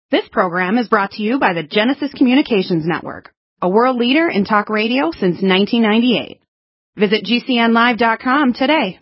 This program is brought to you by the Genesis Communications Network, a world leader in talk radio since 1998. Visit GCNlive.com today.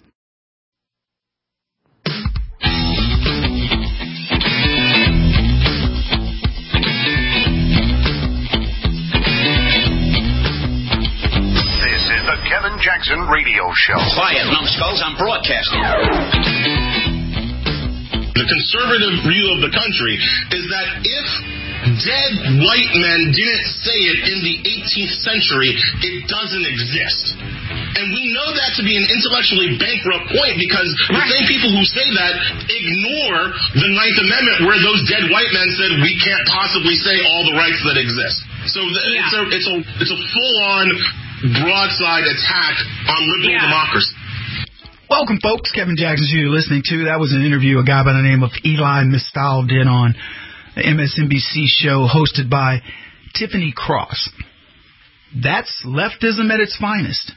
This is the Kevin Jackson Radio Show. Quiet, numbskulls, I'm broadcasting. The conservative view of the country is that if dead white men didn't say it in the 18th century, it doesn't exist. And we know that to be an intellectually bankrupt point because the same people who say that ignore the Ninth Amendment where those dead white men said we can't possibly say all the rights that exist. So it's a full-on broadside attack on liberal democracy. Welcome, folks. Kevin Jackson, who you're listening to. That was an interview a guy by the name of Eli Mistal did on the MSNBC show hosted by Tiffany Cross. That's leftism at its finest.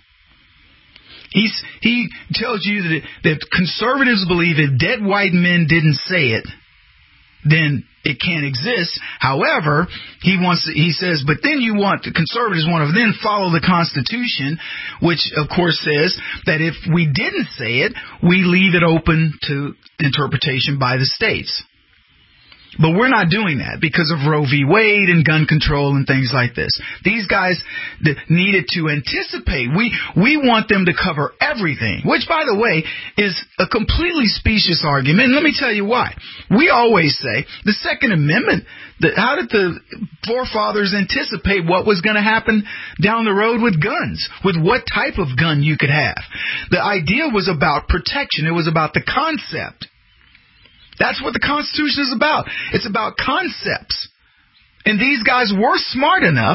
He tells you that conservatives believe if dead white men didn't say it, then it can't exist. However, he says, but then the conservatives want to then follow the Constitution, which of course says that if we didn't say it, we leave it open to interpretation by the states. But we're not doing that because of Roe v. Wade and gun control and things like this. These guys needed to anticipate. We want them to cover everything, which, by the way, is a completely specious argument. And let me tell you why. We always say the Second Amendment, how did the forefathers anticipate what was going to happen down the road with guns, with what type of gun you could have? The idea was about protection. It was about the concept. That's what the Constitution is about. It's about concepts. And these guys were smart enough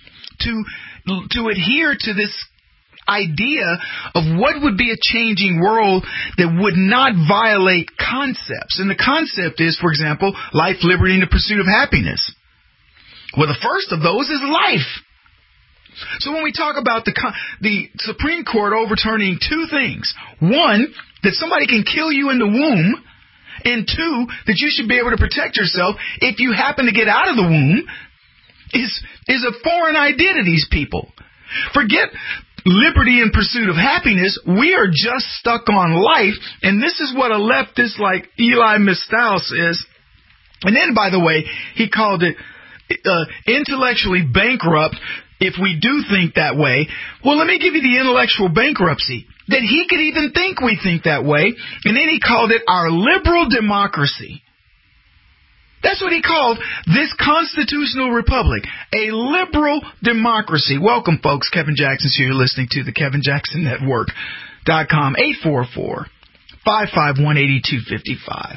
to adhere to this idea of what would be a changing world that would not violate concepts. And the concept is, for example, life, liberty, and the pursuit of happiness. Well, the first of those is life. So when we talk about the Supreme Court overturning two things, one, that somebody can kill you in the womb, and two, that you should be able to protect yourself if you happen to get out of the womb, is a foreign idea to these people. Forget liberty and pursuit of happiness. We are just stuck on life, and this is what a leftist like Eli Mistal says. And then, by the way, he called it intellectually bankrupt if we do think that way. Well, let me give you the intellectual bankruptcy. That he could even think we think that way. And then he called it our liberal democracy. That's what he called this constitutional republic. A liberal democracy. Welcome, folks. Kevin Jackson here. You're listening to the Kevin Jackson Network.com. 844-551-8255.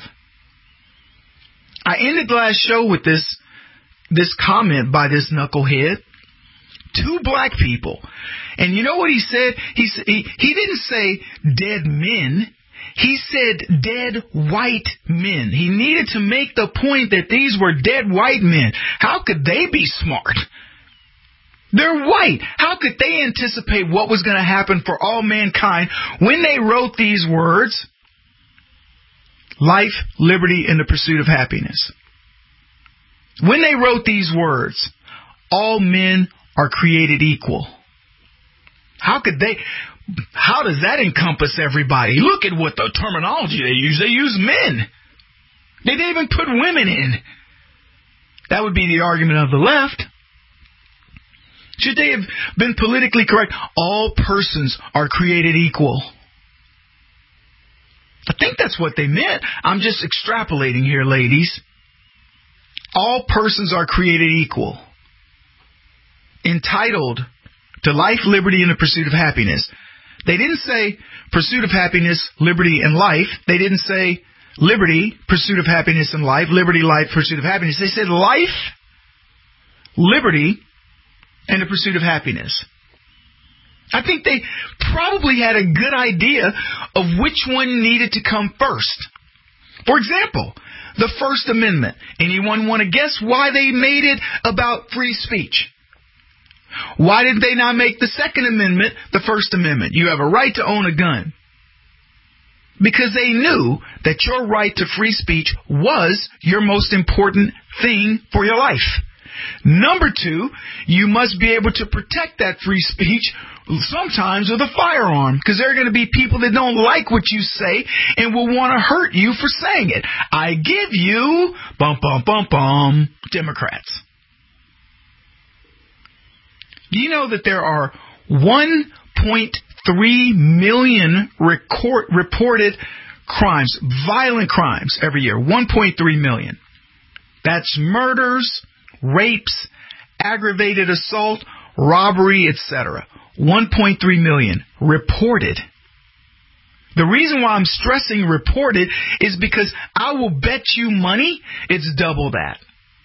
I ended the last show with this comment by this knucklehead. Two black people. And you know what he said? He didn't say dead men. He said dead white men. He needed to make the point that these were dead white men. How could they be smart? They're white. How could they anticipate what was going to happen for all mankind when they wrote these words? Life, liberty, and the pursuit of happiness. When they wrote these words, all men are created equal. How does that encompass everybody? Look at what the terminology they use. They use men. They didn't even put women in. That would be the argument of the left. Should they have been politically correct? All persons are created equal. I think that's what they meant. I'm just extrapolating here, ladies. All persons are created equal. Entitled to life, liberty, and the pursuit of happiness. They didn't say pursuit of happiness, liberty, and life. They didn't say liberty, pursuit of happiness, and life. Liberty, life, pursuit of happiness. They said life, liberty, and the pursuit of happiness. I think they probably had a good idea of which one needed to come first. For example, the First Amendment. Anyone want to guess why they made it about free speech? Why did they not make the Second Amendment the First Amendment? You have a right to own a gun. because they knew that your right to free speech was your most important thing for your life. Number two, you must be able to protect that free speech sometimes with a firearm, because there are going to be people that don't like what you say and will want to hurt you for saying it. I give you, Democrats. Do you know that there are 1.3 million reported crimes, violent crimes every year? 1.3 million. That's murders, rapes, aggravated assault, robbery, etc. 1.3 million reported. The reason why I'm stressing reported is because I will bet you money it's double that.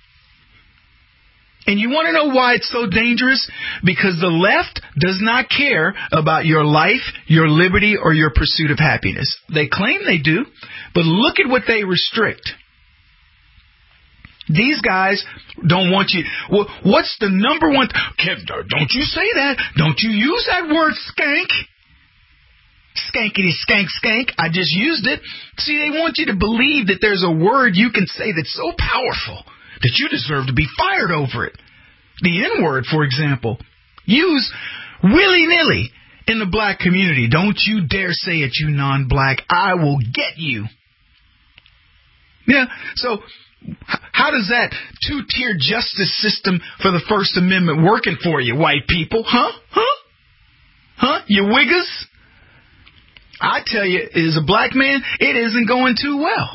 And you want to know why it's so dangerous? Because the left does not care about your life, your liberty, or your pursuit of happiness. They claim they do, but look at what they restrict. These guys don't want you. Well, what's the number one? Don't you say that. Don't you use that word skank. Skankity skank skank. I just used it. See, they want you to believe that there's a word you can say that's so powerful that you deserve to be fired over it. The N-word, for example, used willy-nilly in the black community. Don't you dare say it, you non-black. I will get you. Yeah, so how does that two-tier justice system for the First Amendment working for you, white people? Huh? You wiggers? I tell you, as a black man, it isn't going too well.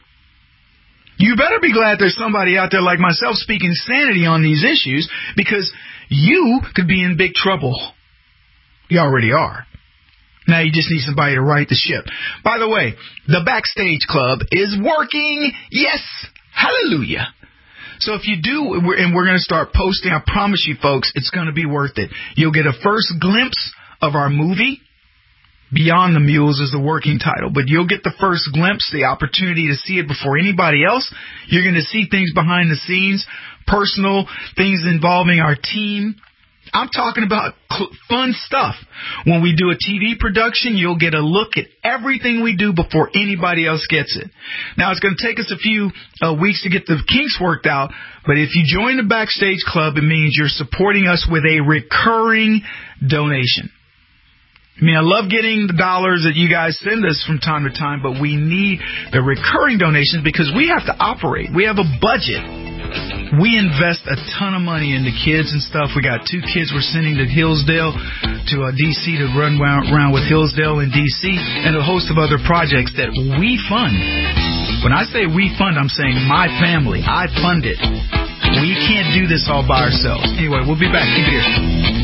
You better be glad there's somebody out there like myself speaking sanity on these issues, because you could be in big trouble. You already are. Now you just need somebody to right the ship. By the way, the Backstage Club is working. Yes. Hallelujah. So if you do, and we're going to start posting, I promise you folks, it's going to be worth it. You'll get a first glimpse of our movie. Beyond the Mules is the working title, but you'll get the first glimpse, the opportunity to see it before anybody else. You're going to see things behind the scenes, personal things involving our team. I'm talking about fun stuff. When we do a TV production, you'll get a look at everything we do before anybody else gets it. Now, it's going to take us a few weeks to get the kinks worked out, but if you join the Backstage Club, it means you're supporting us with a recurring donation. I mean, I love getting the dollars that you guys send us from time to time, but we need the recurring donations because we have to operate. We have a budget. We invest a ton of money into kids and stuff. We got 2 kids we're sending to Hillsdale, to D.C. to run around with Hillsdale in D.C., and a host of other projects that we fund. When I say we fund, I'm saying my family. I fund it. We can't do this all by ourselves. Anyway, we'll be back. Keep it here.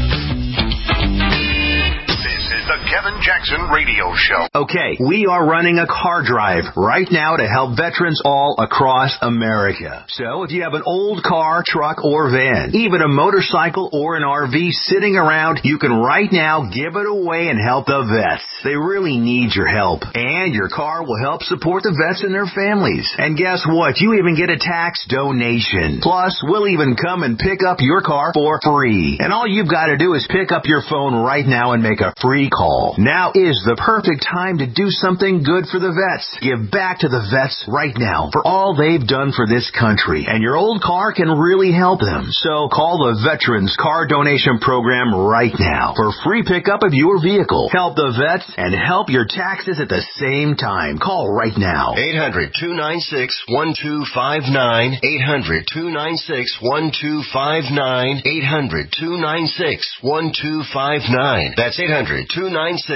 The Kevin Jackson Radio Show. Okay, we are running a car drive right now to help veterans all across America. So if you have an old car, truck, or van, even a motorcycle or an RV sitting around, you can right now give it away and help the vets. They really need your help. And your car will help support the vets and their families. And guess what? You even get a tax donation. Plus, we'll even come and pick up your car for free. And all you've got to do is pick up your phone right now and make a free call. Now is the perfect time to do something good for the vets. Give back to the vets right now for all they've done for this country. And your old car can really help them. So call the Veterans Car Donation Program right now for free pickup of your vehicle. Help the vets and help your taxes at the same time. Call right now. 800-296-1259. 800-296-1259. 800-296-1259. That's 800-296-1259.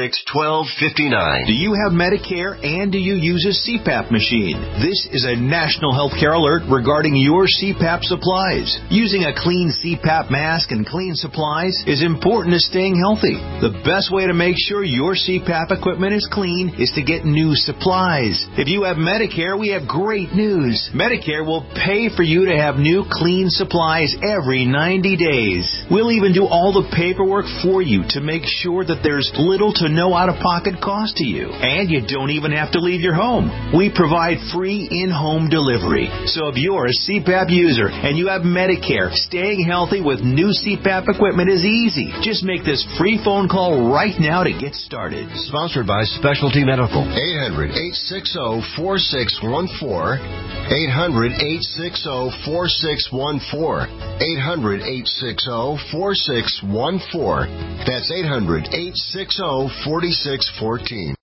Do you have Medicare and do you use a CPAP machine? This is a national healthcare alert regarding your CPAP supplies. Using a clean CPAP mask and clean supplies is important to staying healthy. The best way to make sure your CPAP equipment is clean is to get new supplies. If you have Medicare, we have great news. Medicare will pay for you to have new clean supplies every 90 days. We'll even do all the paperwork for you to make sure that there's little to no out-of-pocket cost to you. And you don't even have to leave your home. We provide free in-home delivery. So if you're a CPAP user and you have Medicare, staying healthy with new CPAP equipment is easy. Just make this free phone call right now to get started. Sponsored by Specialty Medical. 800-860-4614. 800-860-4614. 800-860-4614. That's 800-860-4614.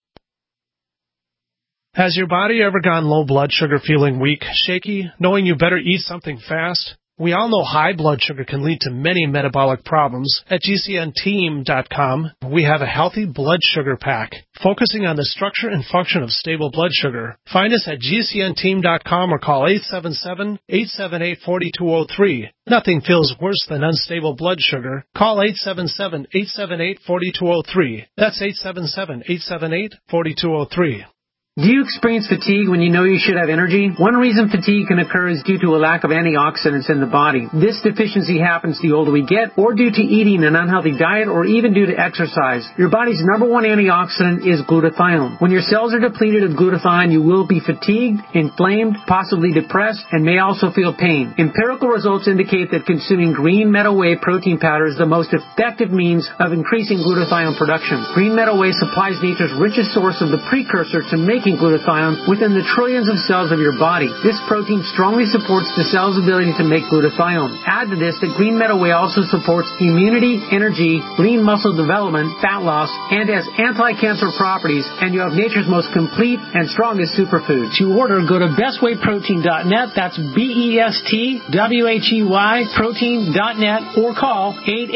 Has your body ever gone low blood sugar, feeling weak, shaky, knowing you better eat something fast? We all know high blood sugar can lead to many metabolic problems. At GCNteam.com, we have a healthy blood sugar pack, focusing on the structure and function of stable blood sugar. Find us at GCNteam.com or call 877-878-4203. Nothing feels worse than unstable blood sugar. Call 877-878-4203. That's 877-878-4203. Do you experience fatigue when you know you should have energy? One reason fatigue can occur is due to a lack of antioxidants in the body. This deficiency happens the older we get, or due to eating an unhealthy diet, or even due to exercise. Your body's number one antioxidant is glutathione. When your cells are depleted of glutathione, you will be fatigued, inflamed, possibly depressed, and may also feel pain. Empirical results indicate that consuming green meadow whey protein powder is the most effective means of increasing glutathione production. Green meadow whey supplies nature's richest source of the precursor to making glutathione within the trillions of cells of your body. This protein strongly supports the cell's ability to make glutathione. Add to this that green meadow whey also supports immunity, energy, lean muscle development, fat loss, and has anti-cancer properties, and you have nature's most complete and strongest superfood. To order, go to bestwayprotein.net. That's BESTWHEY protein.net, or call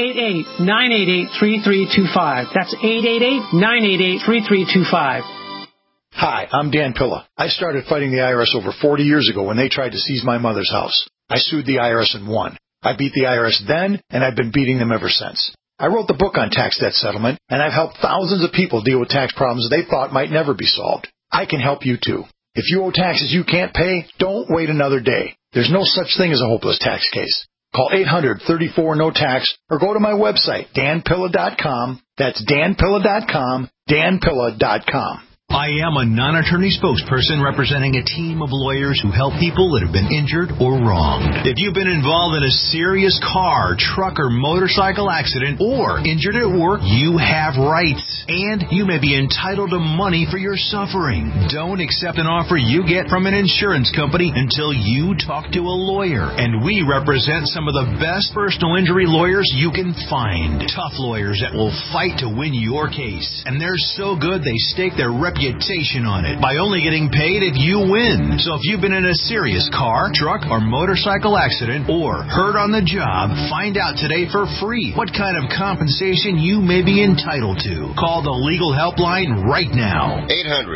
888-988-3325. That's 888-988-3325. Hi, I'm Dan Pilla. I started fighting the IRS over 40 years ago when they tried to seize my mother's house. I sued the IRS and won. I beat the IRS then, and I've been beating them ever since. I wrote the book on tax debt settlement, and I've helped thousands of people deal with tax problems they thought might never be solved. I can help you too. If you owe taxes you can't pay, don't wait another day. There's no such thing as a hopeless tax case. Call 800-34-NO-TAX or go to my website, danpilla.com. That's danpilla.com, danpilla.com. I am a non-attorney spokesperson representing a team of lawyers who help people that have been injured or wronged. If you've been involved in a serious car, truck, or motorcycle accident or injured at work, you have rights, and you may be entitled to money for your suffering. Don't accept an offer you get from an insurance company until you talk to a lawyer, and we represent some of the best personal injury lawyers you can find. Tough lawyers that will fight to win your case, and they're so good they stake their reputation on it by only getting paid if you win. So if you've been in a serious car, truck, or motorcycle accident or hurt on the job, find out today for free what kind of compensation you may be entitled to. Call the legal helpline right now.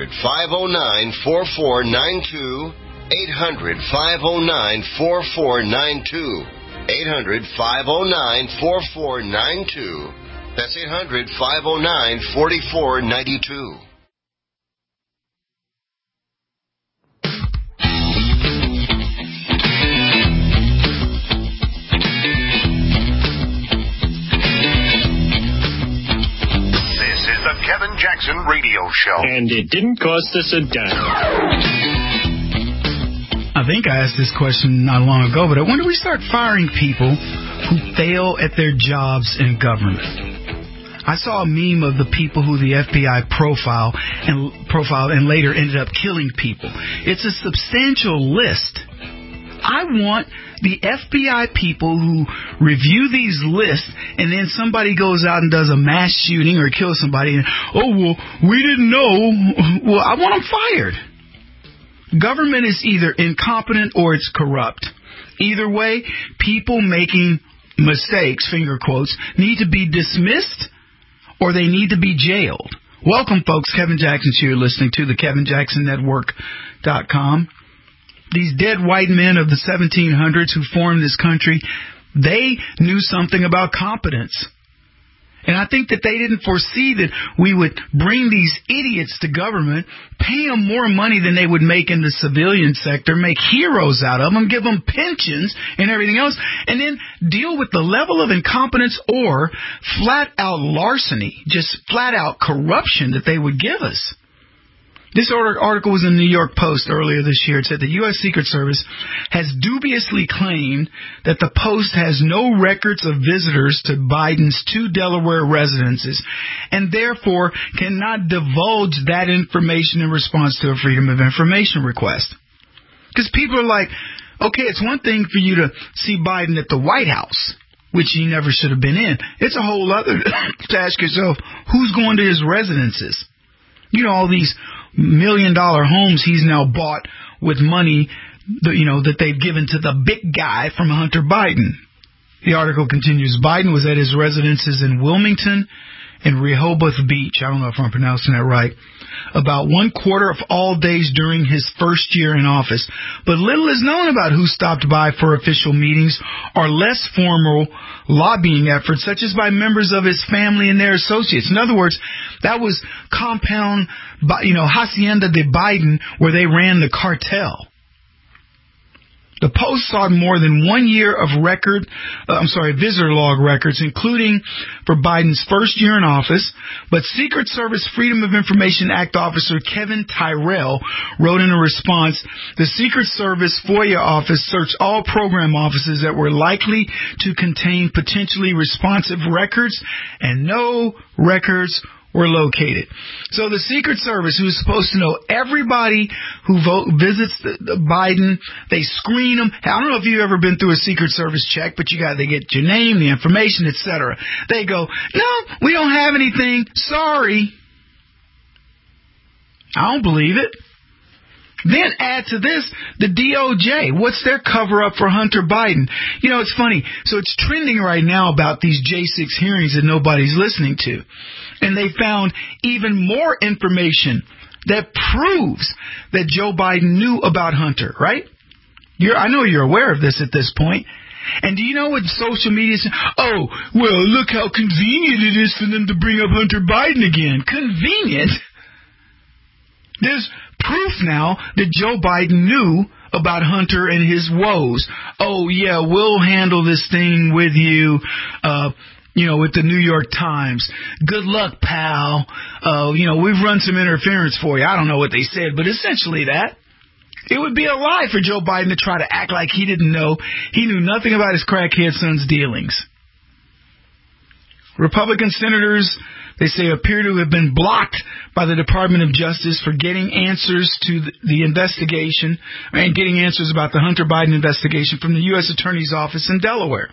800-509-4492. 800-509-4492. 800-509-4492. That's 800-509-4492. The Kevin Jackson Radio Show. And it didn't cost us a dime. I think I asked this question not long ago, but when do we start firing people who fail at their jobs in government? I saw a meme of the people who the FBI profiled and later ended up killing people. It's a substantial list. I want the FBI people who review these lists, and then somebody goes out and does a mass shooting or kills somebody, and, we didn't know. Well, I want them fired. Government is either incompetent or it's corrupt. Either way, people making mistakes, finger quotes, need to be dismissed or they need to be jailed. Welcome, folks. Kevin Jackson's here listening to the KevinJacksonNetwork.com. These dead white men of the 1700s who formed this country, they knew something about competence. And I think that they didn't foresee that we would bring these idiots to government, pay them more money than they would make in the civilian sector, make heroes out of them, give them pensions and everything else, and then deal with the level of incompetence or flat-out larceny, just flat-out corruption that they would give us. This article was in the New York Post earlier this year. It said the U.S. Secret Service has dubiously claimed that the Post has no records of visitors to Biden's 2 Delaware residences and therefore cannot divulge that information in response to a Freedom of Information request. Because people are like, okay, it's one thing for you to see Biden at the White House, which he never should have been in. It's a whole other to ask yourself, who's going to his residences? You know, all these $1 million homes he's now bought with money, that they've given to the big guy from Hunter Biden. The article continues, Biden was at his residences in Wilmington and Rehoboth Beach. I don't know if I'm pronouncing that right. About 1/4 of all days during his first year in office. But little is known about who stopped by for official meetings or less formal lobbying efforts, such as by members of his family and their associates. In other words, that was compound, Hacienda de Biden, where they ran the cartel. The Post sought more than 1 year of visitor log records, including for Biden's first year in office, but Secret Service Freedom of Information Act officer Kevin Tyrell wrote in a response, the Secret Service FOIA office searched all program offices that were likely to contain potentially responsive records, and no records were located. So the Secret Service, who's supposed to know everybody who visits the Biden, they screen them. I don't know if you've ever been through a Secret Service check, but they get your name, the information, etc. They go, no, we don't have anything. Sorry. I don't believe it. Then add to this the DOJ. What's their cover-up for Hunter Biden? It's funny. So it's trending right now about these J6 hearings that nobody's listening to. And they found even more information that proves that Joe Biden knew about Hunter, right? I know you're aware of this at this point. And do you know what social media is? Oh, well, look how convenient it is for them to bring up Hunter Biden again. Convenient? There's proof now that Joe Biden knew about Hunter and his woes. Oh, yeah, we'll handle this thing with you, with the New York Times. Good luck, pal. We've run some interference for you. I don't know what they said, but essentially that. It would be a lie for Joe Biden to try to act like he didn't know. He knew nothing about his crackhead son's dealings. Republican senators, they say, appear to have been blocked by the Department of Justice for getting answers to the investigation and getting answers about the Hunter Biden investigation from the U.S. Attorney's Office in Delaware.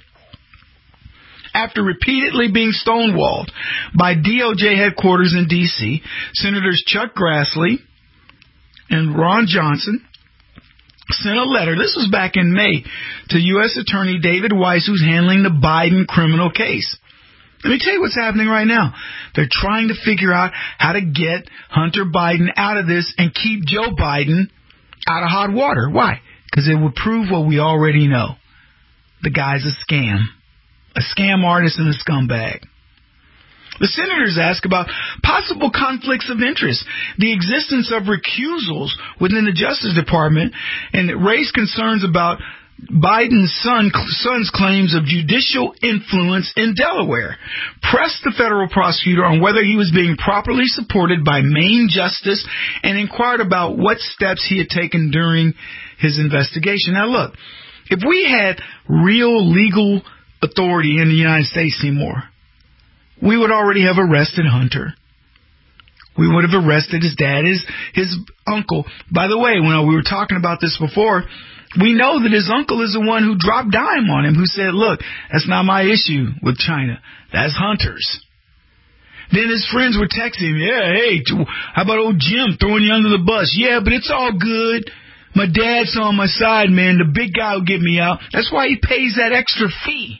After repeatedly being stonewalled by DOJ headquarters in D.C., Senators Chuck Grassley and Ron Johnson sent a letter, this was back in May, to U.S. Attorney David Weiss, who's handling the Biden criminal case. Let me tell you what's happening right now. They're trying to figure out how to get Hunter Biden out of this and keep Joe Biden out of hot water. Why? Because it would prove what we already know. The guy's a scam artist and a scumbag. The senators ask about possible conflicts of interest, the existence of recusals within the Justice Department, and raised concerns about Biden's son's claims of judicial influence in Delaware, pressed the federal prosecutor on whether he was being properly supported by Maine justice, and inquired about what steps he had taken during his investigation. Now look, if we had real legal authority in the United States anymore, we would already have arrested Hunter. We would have arrested his dad, his uncle. By the way, when we were talking about this before, we know that his uncle is the one who dropped dime on him, who said, look, that's not my issue with China. That's Hunter's. Then his friends were texting him, yeah, hey, how about old Jim throwing you under the bus? Yeah, but it's all good. My dad's on my side, man. The big guy will get me out. That's why he pays that extra fee.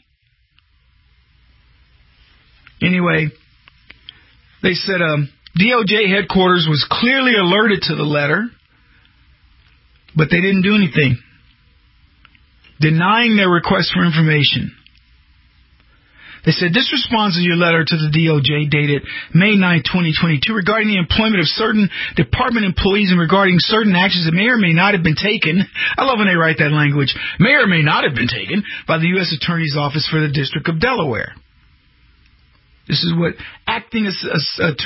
Anyway, they said DOJ headquarters was clearly alerted to the letter, but they didn't do anything, denying their request for information. They said, this responds to your letter to the DOJ dated May 9, 2022 regarding the employment of certain department employees and regarding certain actions that may or may not have been taken. I love when they write that language. May or may not have been taken by the U.S. Attorney's Office for the District of Delaware. This is what Acting Assistant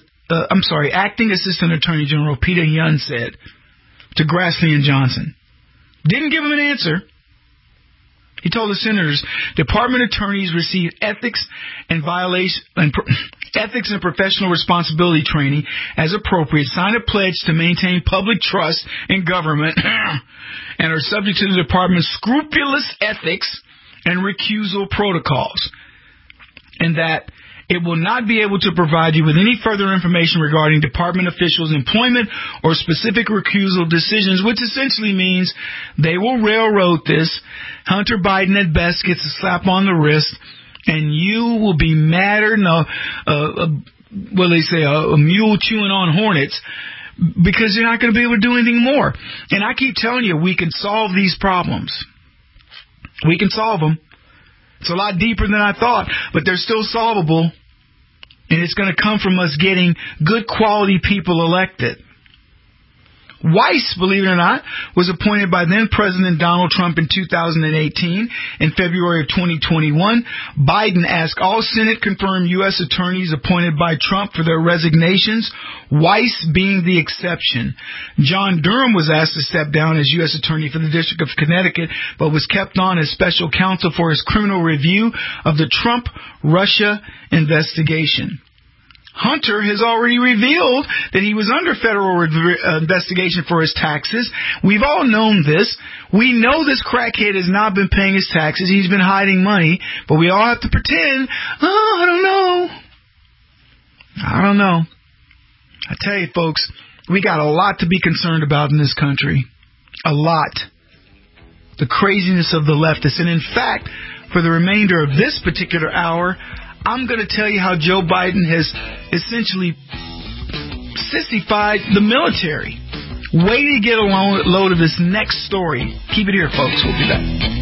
Attorney General Peter Young said to Grassley and Johnson. Didn't give him an answer. He told the senators, department attorneys receive ethics and professional responsibility training as appropriate, sign a pledge to maintain public trust in government, and are subject to the department's scrupulous ethics and recusal protocols, and that it will not be able to provide you with any further information regarding department officials' employment or specific recusal decisions, which essentially means they will railroad this. Hunter Biden at best gets a slap on the wrist, and you will be madder than a mule chewing on hornets, because you're not going to be able to do anything more. And I keep telling you, we can solve these problems. We can solve them. It's a lot deeper than I thought, but they're still solvable, and it's going to come from us getting good quality people elected. Weiss, believe it or not, was appointed by then-President Donald Trump in 2018. In February of 2021, Biden asked all Senate-confirmed U.S. attorneys appointed by Trump for their resignations, Weiss being the exception. John Durham was asked to step down as U.S. Attorney for the District of Connecticut, but was kept on as special counsel for his criminal review of the Trump-Russia investigation. Hunter has already revealed that he was under federal investigation for his taxes. We've all known this. We know this crackhead has not been paying his taxes. He's been hiding money, but we all have to pretend, I don't know. I tell you, folks, we got a lot to be concerned about in this country. A lot. The craziness of the leftists. And in fact, for the remainder of this particular hour, I'm going to tell you how Joe Biden has essentially sissified the military. Wait to get a load of this next story. Keep it here, folks. We'll be back.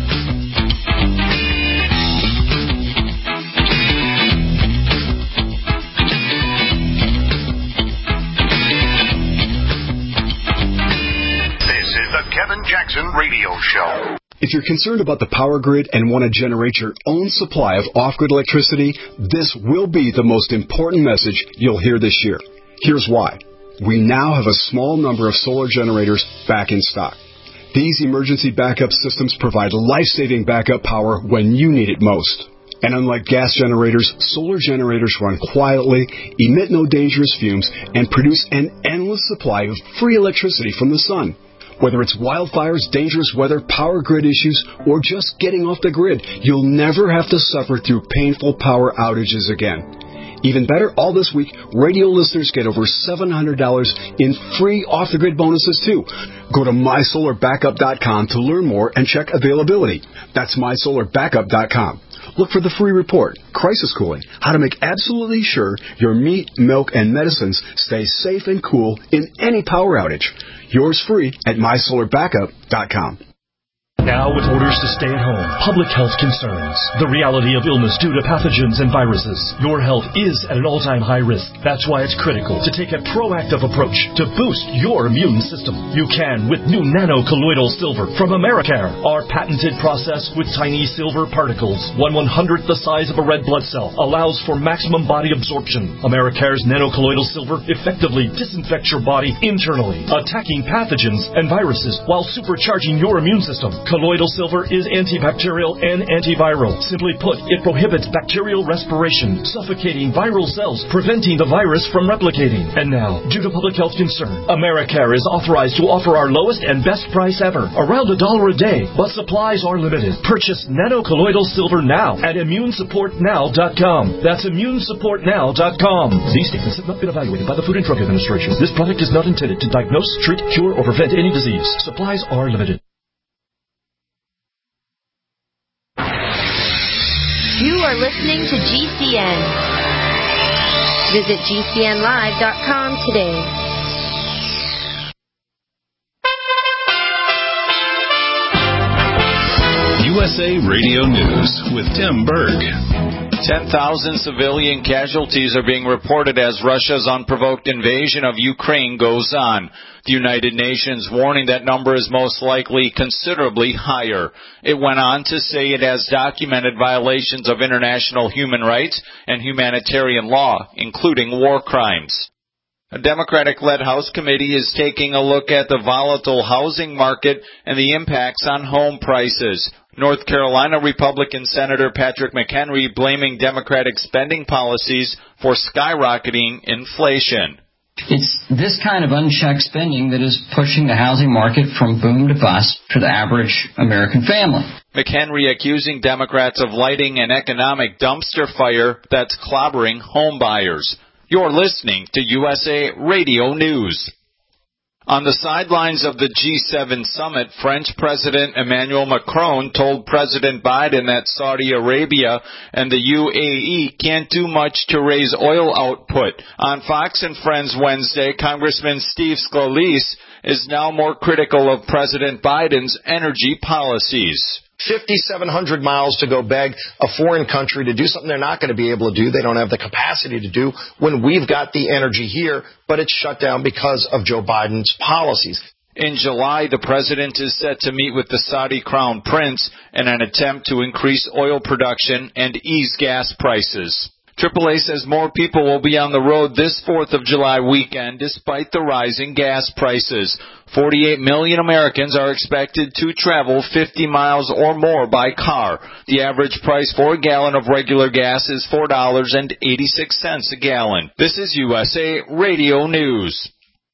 This is the Kevin Jackson Radio Show. If you're concerned about the power grid and want to generate your own supply of off-grid electricity, this will be the most important message you'll hear this year. Here's why. We now have a small number of solar generators back in stock. These emergency backup systems provide life-saving backup power when you need it most. And unlike gas generators, solar generators run quietly, emit no dangerous fumes, and produce an endless supply of free electricity from the sun. Whether it's wildfires, dangerous weather, power grid issues, or just getting off the grid, you'll never have to suffer through painful power outages again. Even better, all this week, radio listeners get over $700 in free off-the-grid bonuses, too. Go to mysolarbackup.com to learn more and check availability. That's mysolarbackup.com. Look for the free report, Crisis Cooling, how to make absolutely sure your meat, milk, and medicines stay safe and cool in any power outage. Yours free at mysolarbackup.com. Now, with orders to stay at home, public health concerns, the reality of illness due to pathogens and viruses, your health is at an all-time high risk. That's why it's critical to take a proactive approach to boost your immune system. You can with new nano-colloidal silver from Americare. Our patented process with tiny silver particles, 1/100th the size of a red blood cell, allows for maximum body absorption. Americare's nano-colloidal silver effectively disinfects your body internally, attacking pathogens and viruses while supercharging your immune system. Colloidal silver is antibacterial and antiviral. Simply put, it prohibits bacterial respiration, suffocating viral cells, preventing the virus from replicating. And now, due to public health concern, Americare is authorized to offer our lowest and best price ever, around $1 a day, but supplies are limited. Purchase nano-colloidal silver now at immunesupportnow.com. That's immunesupportnow.com. These statements have not been evaluated by the Food and Drug Administration. This product is not intended to diagnose, treat, cure, or prevent any disease. Supplies are limited. You are listening to GCN. Visit GCNlive.com today. USA Radio News with Tim Berg. 10,000 civilian casualties are being reported as Russia's unprovoked invasion of Ukraine goes on. The United Nations warning that number is most likely considerably higher. It went on to say it has documented violations of international human rights and humanitarian law, including war crimes. A Democratic-led House committee is taking a look at the volatile housing market and the impacts on home prices. North Carolina Republican Senator Patrick McHenry blaming Democratic spending policies for skyrocketing inflation. It's this kind of unchecked spending that is pushing the housing market from boom to bust for the average American family. McHenry accusing Democrats of lighting an economic dumpster fire that's clobbering home buyers. You're listening to USA Radio News. On the sidelines of the G7 summit, French President Emmanuel Macron told President Biden that Saudi Arabia and the UAE can't do much to raise oil output. On Fox and Friends Wednesday, Congressman Steve Scalise is now more critical of President Biden's energy policies. 5,700 miles to go beg a foreign country to do something they're not going to be able to do. They don't have the capacity to do when we've got the energy here, but it's shut down because of Joe Biden's policies. In July, the president is set to meet with the Saudi Crown Prince in an attempt to increase oil production and ease gas prices. AAA says more people will be on the road this 4th of July weekend despite the rising gas prices. 48 million Americans are expected to travel 50 miles or more by car. The average price for a gallon of regular gas is $4.86 a gallon. This is USA Radio News.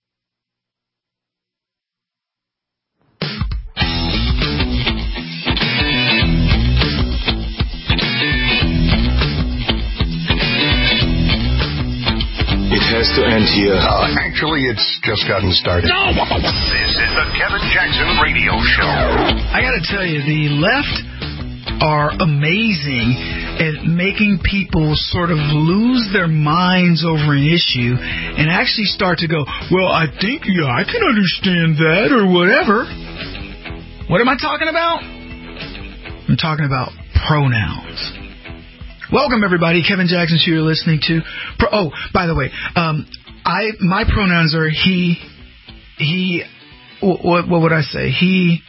It has to end here. Actually, it's just gotten started. No! This is the Kevin Jackson Radio Show. I got to tell you, the left are amazing at making people sort of lose their minds over an issue and actually start to go, well, I think, yeah, I can understand that or whatever. What am I talking about? I'm talking about pronouns. Welcome, everybody. Kevin Jackson Show you're listening to. Oh, by the way, my pronouns are he, what would I say? He,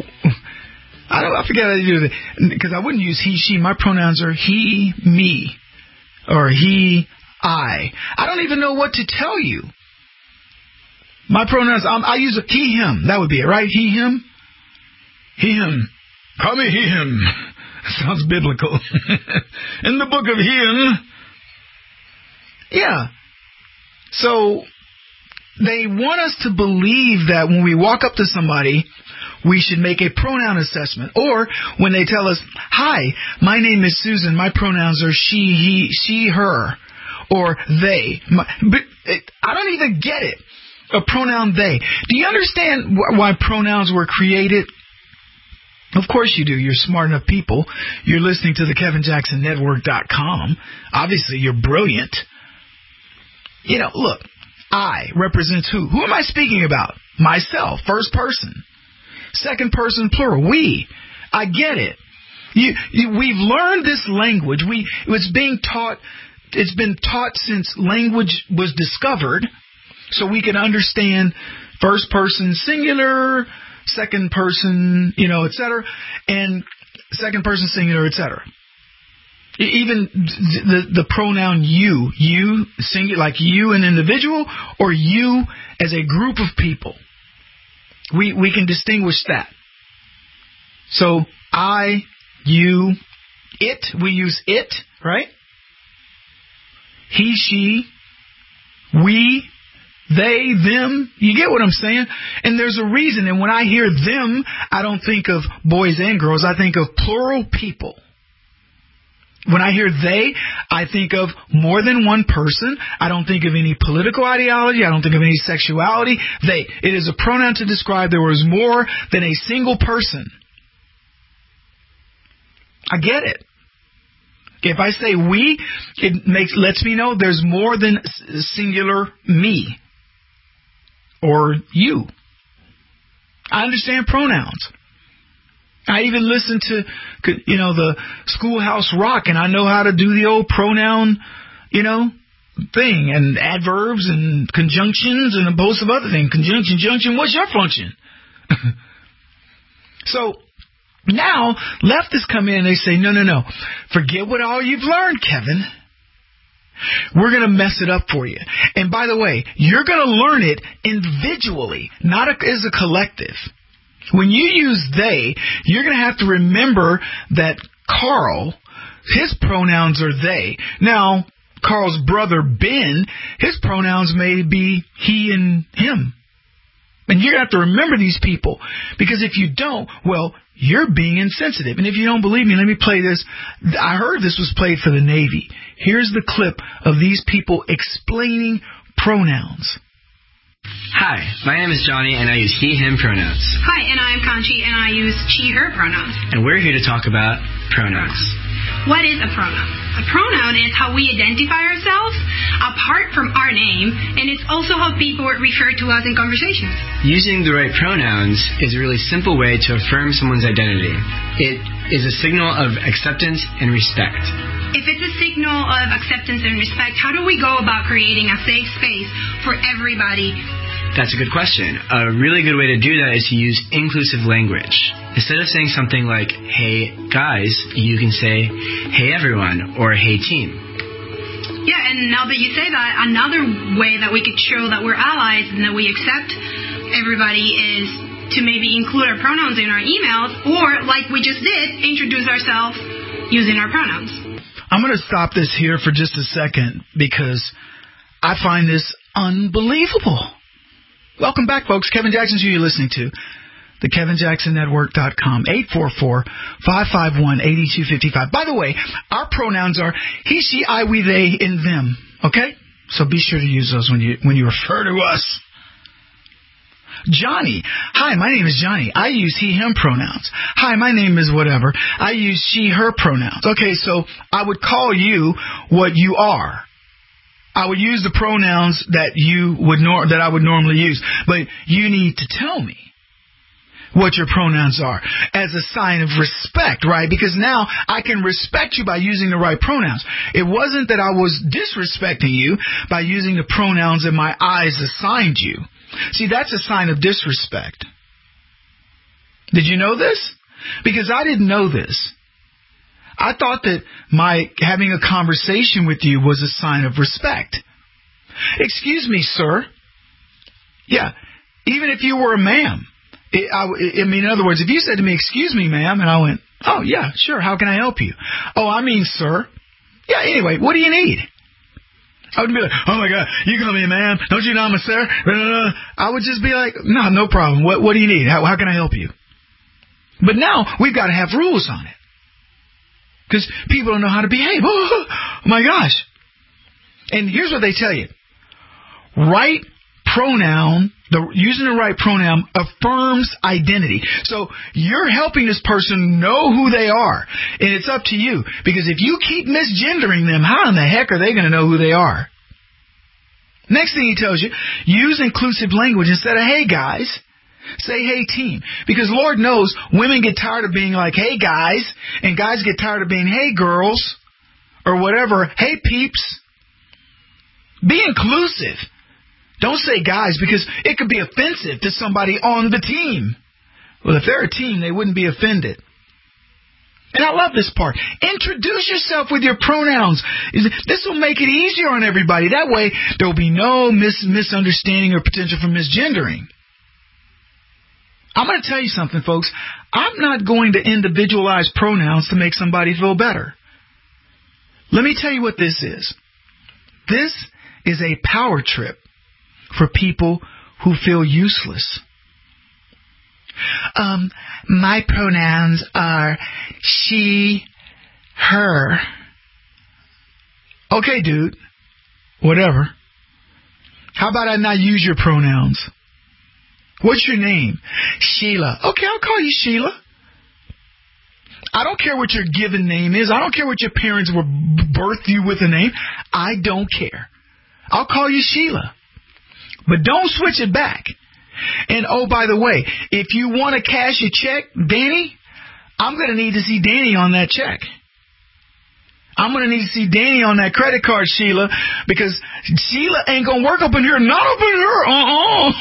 I forget how to do that, because I wouldn't use he, she. My pronouns are he, me, or he, I. I don't even know what to tell you. My pronouns, I use a he, him. That would be it, right? He, him. He, him. Call me he, him. Sounds biblical. In the book of him. Yeah. So they want us to believe that when we walk up to somebody, we should make a pronoun assessment. Or when they tell us, hi, my name is Susan, my pronouns are she, he, she, her, or they. I don't even get it. A pronoun they. Do you understand why pronouns were created? Of course you do. You're smart enough people. You're listening to the KevinJacksonNetwork.com. Obviously, you're brilliant. You know, look, I represents who? Who am I speaking about? Myself, first person. Second person, plural, we. I get it. We've learned this language. It's been taught since language was discovered, so we can understand first person singular, second person, etc., and second person singular, etc. Even the pronoun you singular, like you an individual, or you as a group of people. We can distinguish that. So I, you, it, we use it, right? He, she, we, they, them, you get what I'm saying? And there's a reason. And when I hear them, I don't think of boys and girls. I think of plural people. When I hear they, I think of more than one person. I don't think of any political ideology. I don't think of any sexuality. They. It is a pronoun to describe there was more than a single person. I get it. If I say we, it lets me know there's more than singular me. Or you. I understand pronouns. I even listen to, the Schoolhouse Rock, and I know how to do the old pronoun, thing, and adverbs and conjunctions and a host of other things. Conjunction, junction, what's your function? So now leftists come in and they say, no. Forget what all you've learned, Kevin. We're going to mess it up for you. And by the way, you're going to learn it individually, not as a collective. When you use they, you're going to have to remember that Carl, his pronouns are they. Now, Carl's brother Ben, his pronouns may be he and him. And you're going to have to remember these people. Because if you don't, well, you're being insensitive. And if you don't believe me, let me play this. I heard this was played for the Navy. Here's the clip of these people explaining pronouns. Hi, my name is Johnny, and I use he, him pronouns. Hi, and I'm Conchi, and I use she, her pronouns. And we're here to talk about pronouns. What is a pronoun? A pronoun is how we identify ourselves apart from our name, and it's also how people refer to us in conversations. Using the right pronouns is a really simple way to affirm someone's identity. It is a signal of acceptance and respect. If it's a signal of acceptance and respect, how do we go about creating a safe space for everybody? That's a good question. A really good way to do that is to use inclusive language. Instead of saying something like, hey guys, you can say, hey everyone, or hey team. Yeah, and now that you say that, another way that we could show that we're allies and that we accept everybody is to maybe include our pronouns in our emails, or like we just did, introduce ourselves using our pronouns. I'm going to stop this here for just a second because I find this unbelievable. Welcome back, folks. Kevin Jackson's who you're listening to. The KevinJacksonNetwork.com, 844-551-8255. By the way, our pronouns are he, she, I, we, they, and them. Okay? So be sure to use those when you refer to us. Johnny. Hi, my name is Johnny. I use he, him pronouns. Hi, my name is whatever. I use she, her pronouns. Okay, so I would call you what you are. I would use the pronouns that that I would normally use, but you need to tell me what your pronouns are as a sign of respect, right? Because now I can respect you by using the right pronouns. It wasn't that I was disrespecting you by using the pronouns that my eyes assigned you. See, that's a sign of disrespect. Did you know this? Because I didn't know this. I thought that my having a conversation with you was a sign of respect. Excuse me, sir. Yeah, even if you were a ma'am. In other words, if you said to me, excuse me, ma'am, and I went, oh, yeah, sure, how can I help you? Oh, I mean, sir. Yeah, anyway, what do you need? I would be like, oh, my God, you call me a ma'am. Don't you know I'm a sir? I would just be like, no problem. What do you need? How can I help you? But now we've got to have rules on it. Because people don't know how to behave. Oh, my gosh. And here's what they tell you. Right pronoun, using the right pronoun affirms identity. So you're helping this person know who they are. And it's up to you. Because if you keep misgendering them, how in the heck are they going to know who they are? Next thing he tells you, use inclusive language instead of hey guys. Say hey team. Because Lord knows women get tired of being like hey guys, and guys get tired of being hey girls, or whatever, hey peeps. Be inclusive. Don't say guys, because it could be offensive to somebody on the team. Well, if they're a team, they wouldn't be offended. And I love this part. Introduce yourself with your pronouns. This will make it easier on everybody. That way, there will be no misunderstanding or potential for misgendering. I'm going to tell you something, folks. I'm not going to individualize pronouns to make somebody feel better. Let me tell you what this is. This is a power trip for people who feel useless. My pronouns are she, her. Okay, dude. Whatever. How about I not use your pronouns? What's your name? Sheila. Okay, I'll call you Sheila. I don't care what your given name is. I don't care what your parents were birthed you with a name. I don't care. I'll call you Sheila. But don't switch it back. And oh, by the way, if you want to cash your check, Danny, I'm going to need to see Danny on that check. I'm going to need to see Danny on that credit card, Sheila, because Sheila ain't going to work up in here. Not up in here.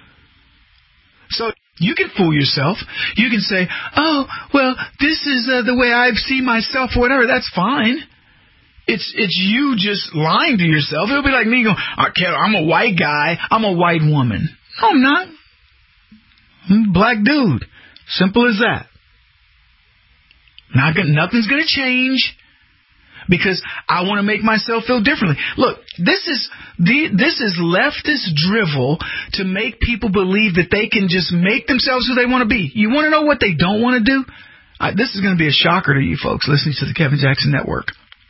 So you can fool yourself. You can say, oh, well, this is the way I see myself or whatever. That's fine. It's you just lying to yourself. It'll be like me going, I'm a white guy. I'm a white woman. No, I'm not. I'm a black dude. Simple as that. Nothing's going to change because I want to make myself feel differently. Look, this is leftist drivel to make people believe that they can just make themselves who they want to be. You want to know what they don't want to do? This is going to be a shocker to you folks listening to the Kevin Jackson Network.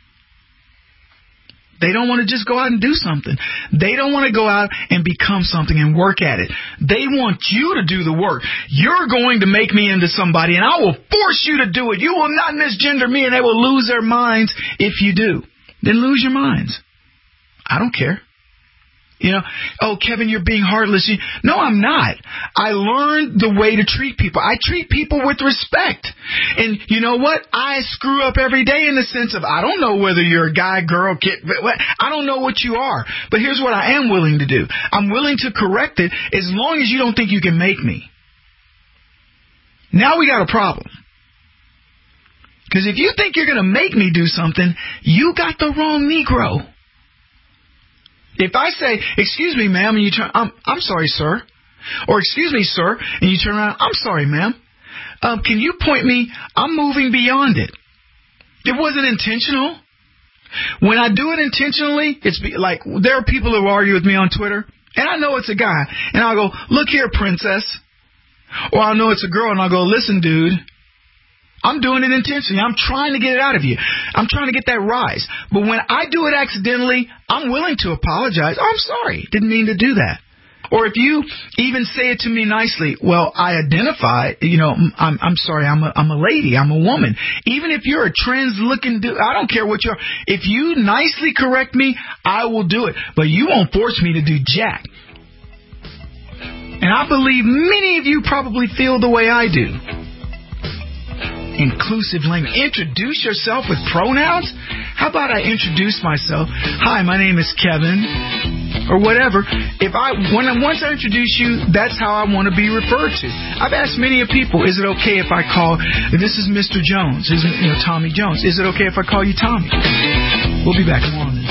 They don't want to just go out and do something. They don't want to go out and become something and work at it. They want you to do the work. You're going to make me into somebody, and I will force you to do it. You will not misgender me, and they will lose their minds if you do. Then lose your minds. I don't care. You know, oh, Kevin, you're being heartless. No, I'm not. I learned the way to treat people. I treat people with respect. And you know what? I screw up every day in the sense of I don't know whether you're a guy, girl, kid. I don't know what you are. But here's what I am willing to do. I'm willing to correct it as long as you don't think you can make me. Now we got a problem. Because if you think you're going to make me do something, you got the wrong Negro. If I say, excuse me, ma'am, and you turn, I'm sorry, sir. Or excuse me, sir, and you turn around, I'm sorry, ma'am. Can you point me? I'm moving beyond it. It wasn't intentional. When I do it intentionally, it's like there are people who argue with me on Twitter, and I know it's a guy, and I'll go, look here, princess. Or I'll know it's a girl, and I'll go, listen, dude. I'm doing it intentionally. I'm trying to get it out of you. I'm trying to get that rise. But when I do it accidentally, I'm willing to apologize. Oh, I'm sorry. Didn't mean to do that. Or if you even say it to me nicely, well, I identify, I'm sorry, I'm a lady, I'm a woman. Even if you're a trans-looking dude, I don't care what you are. If you nicely correct me, I will do it. But you won't force me to do jack. And I believe many of you probably feel the way I do. Inclusive language. Introduce yourself with pronouns? How about I introduce myself? Hi, my name is Kevin, or whatever. Once I introduce you, that's how I want to be referred to. I've asked many of people, is it okay if I call, this is Mr. Jones, Tommy Jones. Is it okay if I call you Tommy? We'll be back in a moment.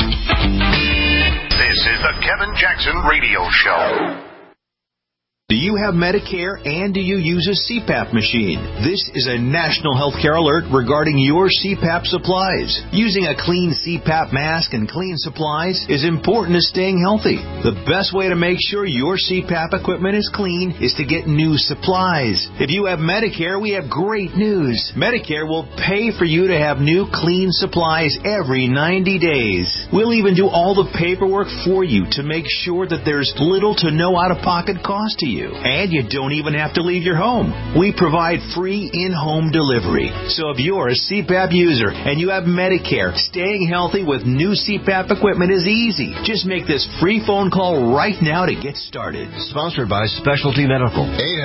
This is the Kevin Jackson Radio Show. Do you have Medicare and do you use a CPAP machine? This is a national healthcare alert regarding your CPAP supplies. Using a clean CPAP mask and clean supplies is important to staying healthy. The best way to make sure your CPAP equipment is clean is to get new supplies. If you have Medicare, we have great news. Medicare will pay for you to have new clean supplies every 90 days. We'll even do all the paperwork for you to make sure that there's little to no out-of-pocket cost to you. And you don't even have to leave your home. We provide free in-home delivery. So if you're a CPAP user and you have Medicare, staying healthy with new CPAP equipment is easy. Just make this free phone call right now to get started. Sponsored by Specialty Medical.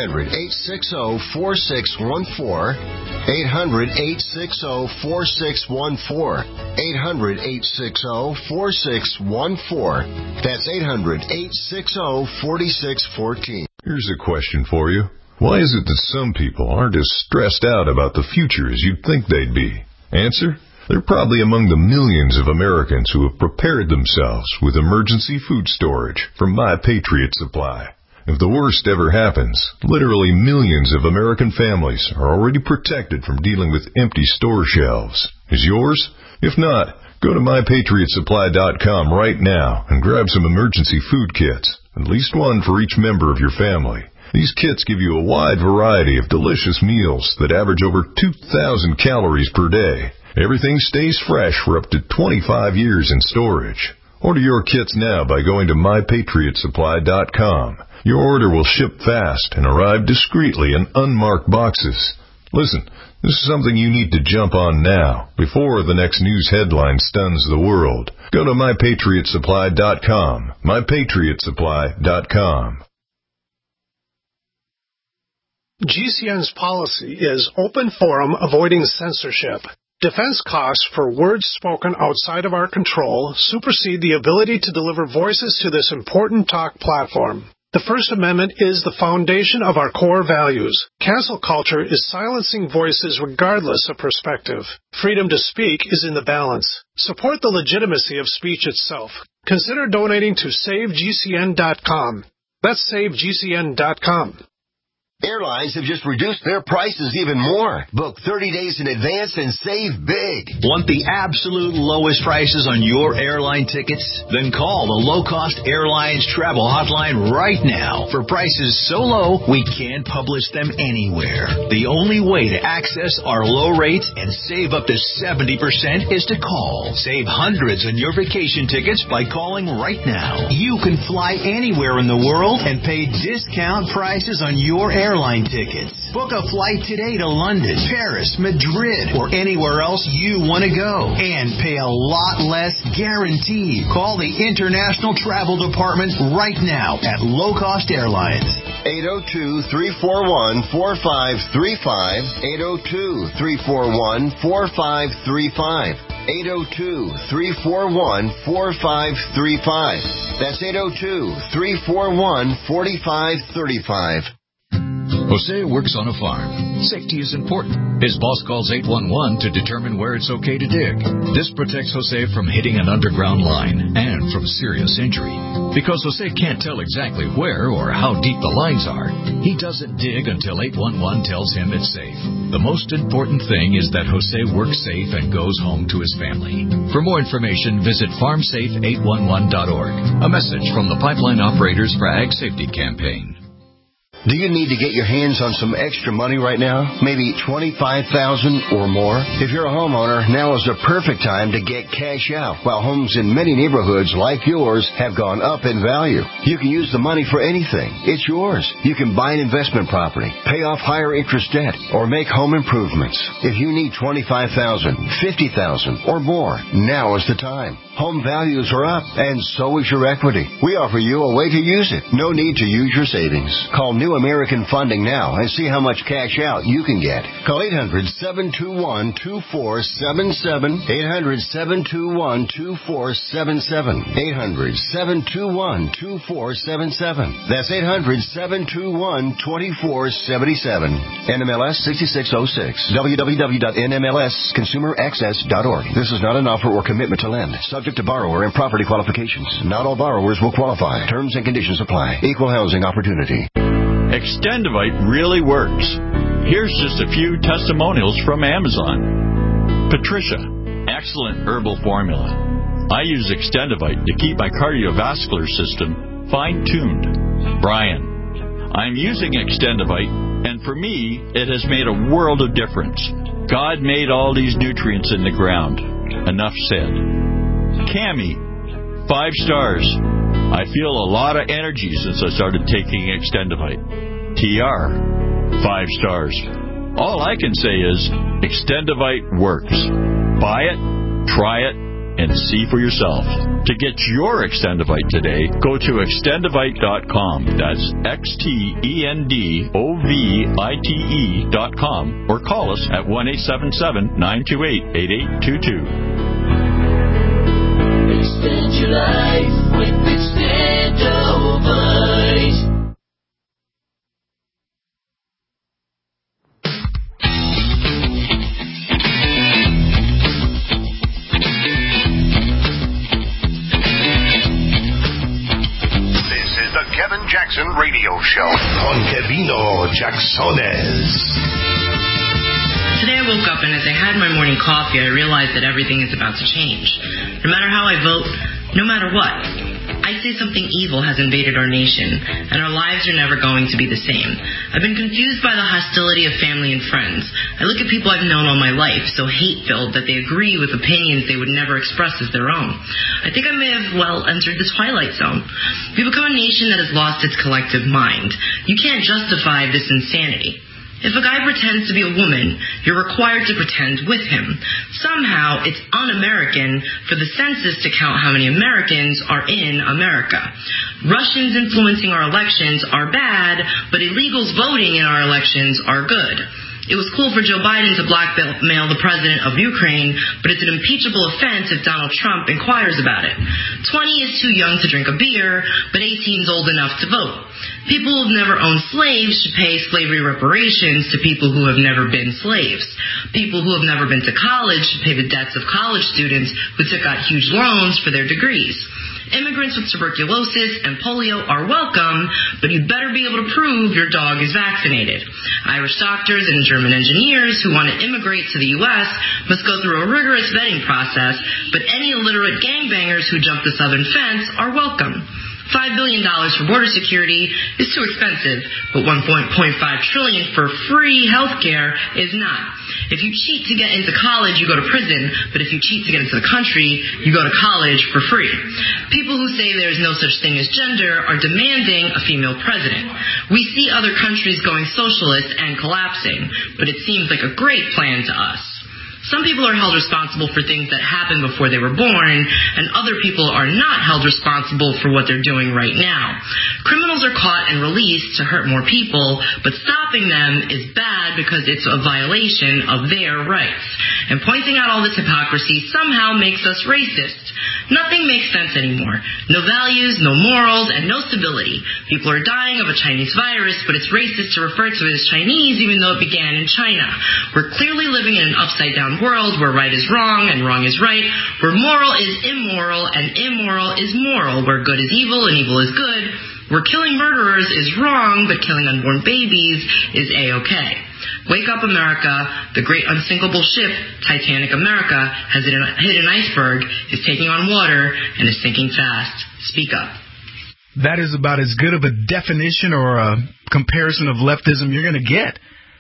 800-860-4614. 800-860-4614. 800-860-4614. That's 800-860-4614. Here's a question for you. Why is it that some people aren't as stressed out about the future as you'd think they'd be? Answer? They're probably among the millions of Americans who have prepared themselves with emergency food storage from My Patriot Supply. If the worst ever happens, literally millions of American families are already protected from dealing with empty store shelves. Is yours? If not, go to MyPatriotSupply.com right now and grab some emergency food kits. At least one for each member of your family. These kits give you a wide variety of delicious meals that average over 2,000 calories per day. Everything stays fresh for up to 25 years in storage. Order your kits now by going to MyPatriotSupply.com. Your order will ship fast and arrive discreetly in unmarked boxes. Listen, this is something you need to jump on now, before the next news headline stuns the world. Go to MyPatriotSupply.com. MyPatriotSupply.com. GCN's policy is open forum, avoiding censorship. Defense costs for words spoken outside of our control supersede the ability to deliver voices to this important talk platform. The First Amendment is the foundation of our core values. Cancel culture is silencing voices regardless of perspective. Freedom to speak is in the balance. Support the legitimacy of speech itself. Consider donating to SaveGCN.com. That's SaveGCN.com. Airlines have just reduced their prices even more. Book 30 days in advance and save big. Want the absolute lowest prices on your airline tickets? Then call the Low Cost Airlines Travel Hotline right now for prices so low we can't publish them anywhere. The only way to access our low rates and save up to 70% is to call. Save hundreds on your vacation tickets by calling right now. You can fly anywhere in the world and pay discount prices on your airline tickets. Book a flight today to London, Paris, Madrid, or anywhere else you want to go and pay a lot less guaranteed. Call the International Travel Department right now at Low Cost Airlines. 802-341-4535. 802-341-4535. 802-341-4535. That's 802-341-4535. Jose works on a farm. Safety is important. His boss calls 811 to determine where it's okay to dig. This protects Jose from hitting an underground line and from serious injury. Because Jose can't tell exactly where or how deep the lines are, he doesn't dig until 811 tells him it's safe. The most important thing is that Jose works safe and goes home to his family. For more information, visit farmsafe811.org. A message from the Pipeline Operators for Ag Safety Campaign. Do you need to get your hands on some extra money right now? Maybe $25,000 or more? If you're a homeowner, now is the perfect time to get cash out. While homes in many neighborhoods like yours have gone up in value, you can use the money for anything. It's yours. You can buy an investment property, pay off higher interest debt, or make home improvements. If you need $25,000, $50,000, or more, now is the time. Home values are up, and so is your equity. We offer you a way to use it. No need to use your savings. Call New American Funding now and see how much cash out you can get. Call 800-721-2477. 800-721-2477. 800-721-2477. That's 800-721-2477. NMLS 6606. www.nmlsconsumeraccess.org. This is not an offer or commitment to lend. Subject to borrower and property qualifications. Not all borrowers will qualify. Terms and conditions apply. Equal housing opportunity. Extendivite really works. Here's just a few testimonials from Amazon. Patricia, excellent herbal formula. I use Extendivite to keep my cardiovascular system fine-tuned. Brian, I'm using Extendivite, and for me, it has made a world of difference. God made all these nutrients in the ground. Enough said. Cammie, 5 stars. I feel a lot of energy since I started taking Extendivite. TR, 5 stars. All I can say is Extendivite works. Buy it, try it, and see for yourself. To get your Extendivite today, go to extendivite.com. That's XTENDOVITE.com, or call us at 1-877-928-8822. Extend your life with Extendivite. This is the Kevin Jackson Radio Show on Kevino Jacksones. Today I woke up and as I had my morning coffee, I realized that everything is about to change. No matter how I vote, no matter what, I say something evil has invaded our nation, and our lives are never going to be the same. I've been confused by the hostility of family and friends. I look at people I've known all my life, so hate-filled that they agree with opinions they would never express as their own. I think I may have, entered the twilight zone. We've become a nation that has lost its collective mind. You can't justify this insanity. If a guy pretends to be a woman, you're required to pretend with him. Somehow, it's un-American for the census to count how many Americans are in America. Russians influencing our elections are bad, but illegals voting in our elections are good. It was cool for Joe Biden to blackmail the president of Ukraine, but it's an impeachable offense if Donald Trump inquires about it. 20 is too young to drink a beer, but 18 is old enough to vote. People who have never owned slaves should pay slavery reparations to people who have never been slaves. People who have never been to college should pay the debts of college students who took out huge loans for their degrees. Immigrants with tuberculosis and polio are welcome, but you better be able to prove your dog is vaccinated. Irish doctors and German engineers who want to immigrate to the U.S. must go through a rigorous vetting process, but any illiterate gangbangers who jump the southern fence are welcome. $5 billion for border security is too expensive, but $1.5 trillion for free health care is not. If you cheat to get into college, you go to prison, but if you cheat to get into the country, you go to college for free. People who say there is no such thing as gender are demanding a female president. We see other countries going socialist and collapsing, but it seems like a great plan to us. Some people are held responsible for things that happened before they were born, and other people are not held responsible for what they're doing right now. Criminals are caught and released to hurt more people, but stopping them is bad because it's a violation of their rights. And pointing out all this hypocrisy somehow makes us racist. Nothing makes sense anymore. No values, no morals, and no stability. People are dying of a Chinese virus, but it's racist to refer to it as Chinese even though it began in China. We're clearly living in an upside-down world where right is wrong and wrong is right, where moral is immoral and immoral is moral, where good is evil and evil is good, where killing murderers is wrong but killing unborn babies is A-okay. Wake up, America. The great unsinkable ship, Titanic America, has hit an iceberg, is taking on water, and is sinking fast. Speak up. That is about as good of a definition or a comparison of leftism you're going to get.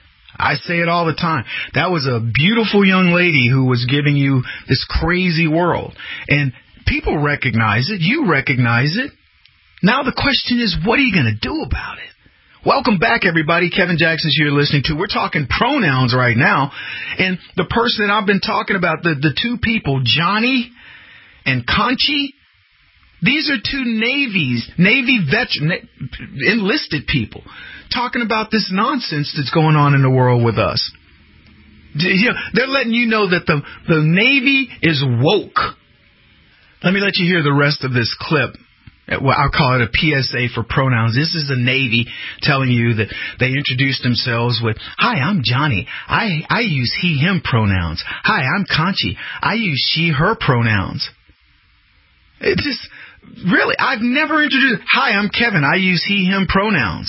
I say it all the time. That was a beautiful young lady who was giving you this crazy world. And people recognize it. You recognize it. Now the question is, what are you going to do about it? Welcome back, everybody. Kevin Jackson's here listening to. We're talking pronouns right now. And the person that I've been talking about, the two people, Johnny and Conchi, these are two Navy veteran, enlisted people talking about this nonsense that's going on in the world with us. You know, they're letting you know that the Navy is woke. Let me let you hear the rest of this clip. Well, I'll call it a PSA for pronouns. This is the Navy telling you that they introduced themselves with, "Hi, I'm Johnny. I use he, him pronouns. Hi, I'm Conchi. I use she, her pronouns." It just, really, I've never introduced, "Hi, I'm Kevin. I use he, him pronouns."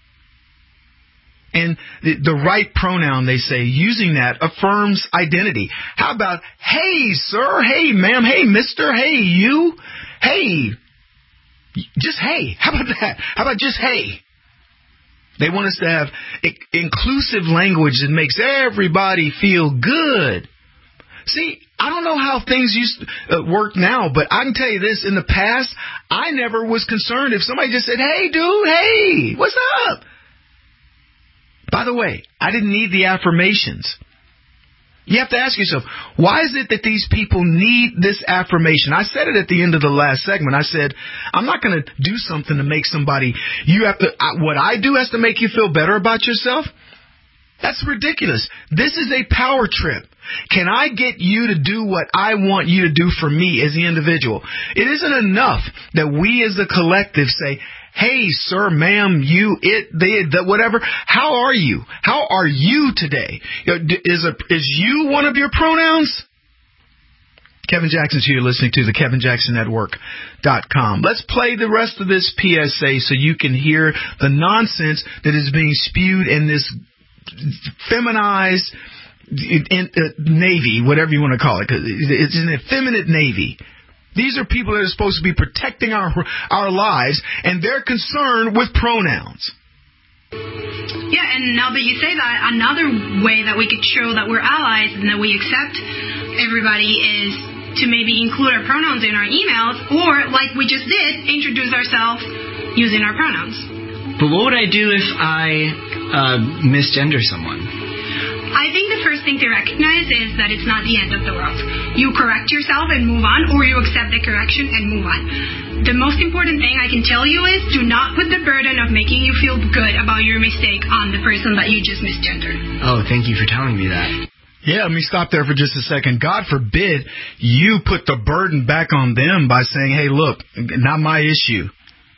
And the right pronoun, they say, using that affirms identity. How about, "Hey, sir. Hey, ma'am. Hey, mister. Hey, you. Hey. Just hey." How about that? How about just hey? They want us to have inclusive language that makes everybody feel good. See, I don't know how things used to work now, but I can tell you this. In the past, I never was concerned if somebody just said, "Hey, dude, hey, what's up?" By the way, I didn't need the affirmations. You have to ask yourself, why is it that these people need this affirmation? I said it at the end of the last segment. I said, I'm not going to do something to make somebody, what I do has to make you feel better about yourself? That's ridiculous. This is a power trip. Can I get you to do what I want you to do for me as the individual? It isn't enough that we as a collective say, "Hey, sir, ma'am, you, it, they, the, whatever. How are you? How are you today?" Is you one of your pronouns? Kevin Jackson's here listening to the KevinJacksonNetwork.com. Let's play the rest of this PSA so you can hear the nonsense that is being spewed in this feminized Navy, whatever you want to call it. It's an effeminate Navy. These are people that are supposed to be protecting our lives, and they're concerned with pronouns. Yeah, and now that you say that, another way that we could show that we're allies and that we accept everybody is to maybe include our pronouns in our emails, or, like we just did, introduce ourselves using our pronouns. But what would I do if I misgender someone? I think the first thing to recognize is that it's not the end of the world. You correct yourself and move on, or you accept the correction and move on. The most important thing I can tell you is do not put the burden of making you feel good about your mistake on the person that you just misgendered. Oh, thank you for telling me that. Yeah, let me stop there for just a second. God forbid you put the burden back on them by saying, hey, look, not my issue.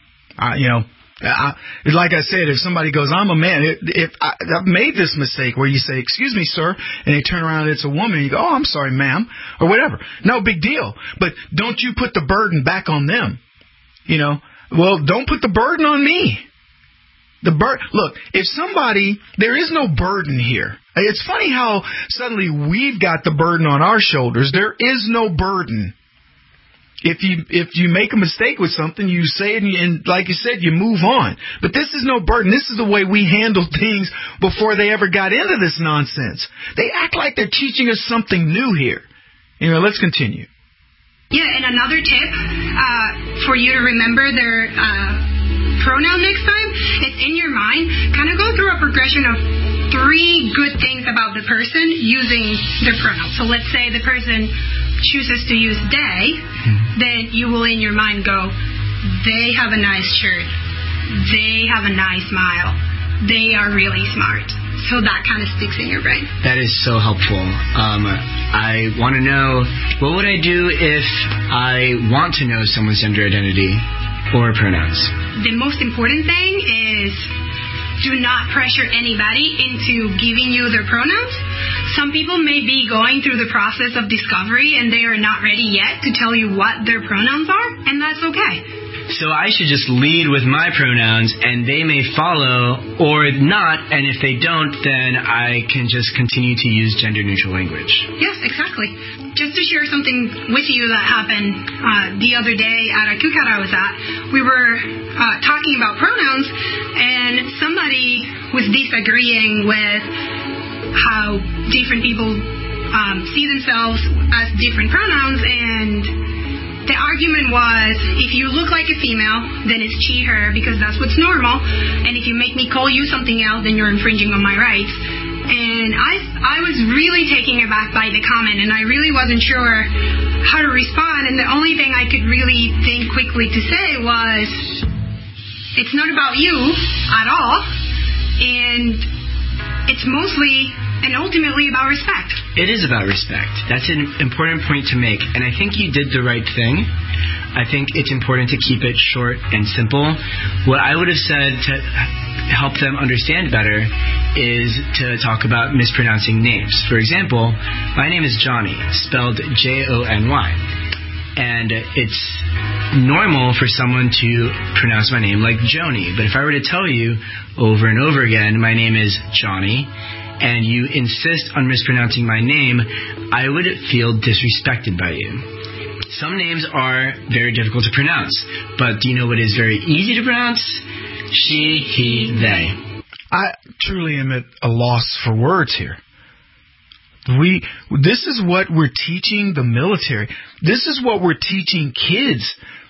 Like I said, if somebody goes, I'm a man, if I've made this mistake where you say, excuse me, sir, and they turn around and it's a woman, and you go, oh, I'm sorry, ma'am, or whatever. No big deal. But don't you put the burden back on them. Well, don't put the burden on me. Look, if somebody, there is no burden here. It's funny how suddenly we've got the burden on our shoulders. There is no burden. If you make a mistake with something, you say it, and like you said, you move on. But this is no burden. This is the way we handled things before they ever got into this nonsense. They act like they're teaching us something new here. Let's continue. Yeah, and another tip for you to remember their pronoun next time is in your mind, kind of go through a progression of 3 good things about the person using their pronoun. So let's say the person chooses to use they, then you will in your mind go, they have a nice shirt, they have a nice smile, they are really smart. So that kind of sticks in your brain. That is so helpful. I want to know, what would I do if I want to know someone's gender identity or pronouns? The most important thing is do not pressure anybody into giving you their pronouns. Some people may be going through the process of discovery and they are not ready yet to tell you what their pronouns are, and that's okay. So I should just lead with my pronouns and they may follow or not, and if they don't, then I can just continue to use gender-neutral language. Yes, exactly. Just to share something with you that happened the other day at a cookout I was at, we were talking about pronouns, and somebody was disagreeing with how different people see themselves as different pronouns, and the argument was, if you look like a female, then it's she, her, because that's what's normal, and if you make me call you something else, then you're infringing on my rights. And I was really taken aback by the comment, and I really wasn't sure how to respond, and the only thing I could really think quickly to say was, it's not about you at all, and it's mostly and ultimately about respect. It is about respect. That's an important point to make, and I think you did the right thing. I think it's important to keep it short and simple. What I would have said to help them understand better is to talk about mispronouncing names. For example, my name is Johnny, spelled Jony. And it's normal for someone to pronounce my name like Joni. But if I were to tell you over and over again, my name is Johnny, and you insist on mispronouncing my name, I would feel disrespected by you. Some names are very difficult to pronounce, but do you know what is very easy to pronounce? She, he, they. I truly am at a loss for words here. This is what we're teaching the military. This is what we're teaching kids.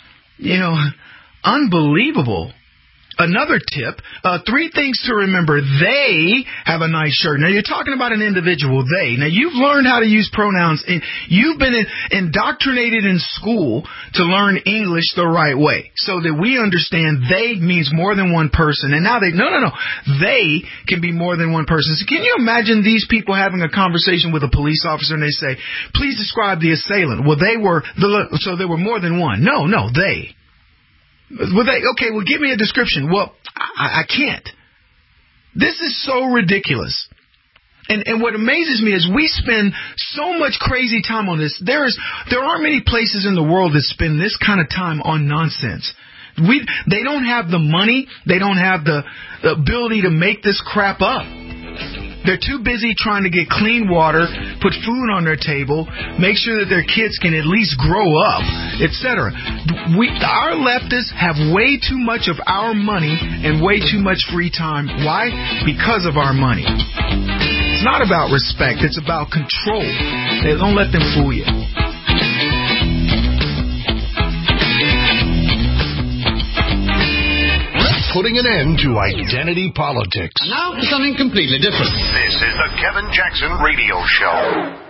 Unbelievable. Another tip, 3 things to remember. They have a nice shirt. Now, you're talking about an individual, they. Now, you've learned how to use pronouns, and you've been indoctrinated in school to learn English the right way so that we understand they means more than one person. And now no. They can be more than one person. So can you imagine these people having a conversation with a police officer and they say, please describe the assailant. Well, so there were more than one. No, they. Well, give me a description. Well, I can't. This is so ridiculous. And what amazes me is we spend so much crazy time on this. There aren't many places in the world that spend this kind of time on nonsense. They don't have the money. They don't have the ability to make this crap up. They're too busy trying to get clean water, put food on their table, make sure that their kids can at least grow up, etc. Our leftists have way too much of our money and way too much free time. Why? Because of our money. It's not about respect. It's about control. Don't let them fool you. putting an end to identity politics. And now for something completely different. This is the Kevin Jackson Radio Show.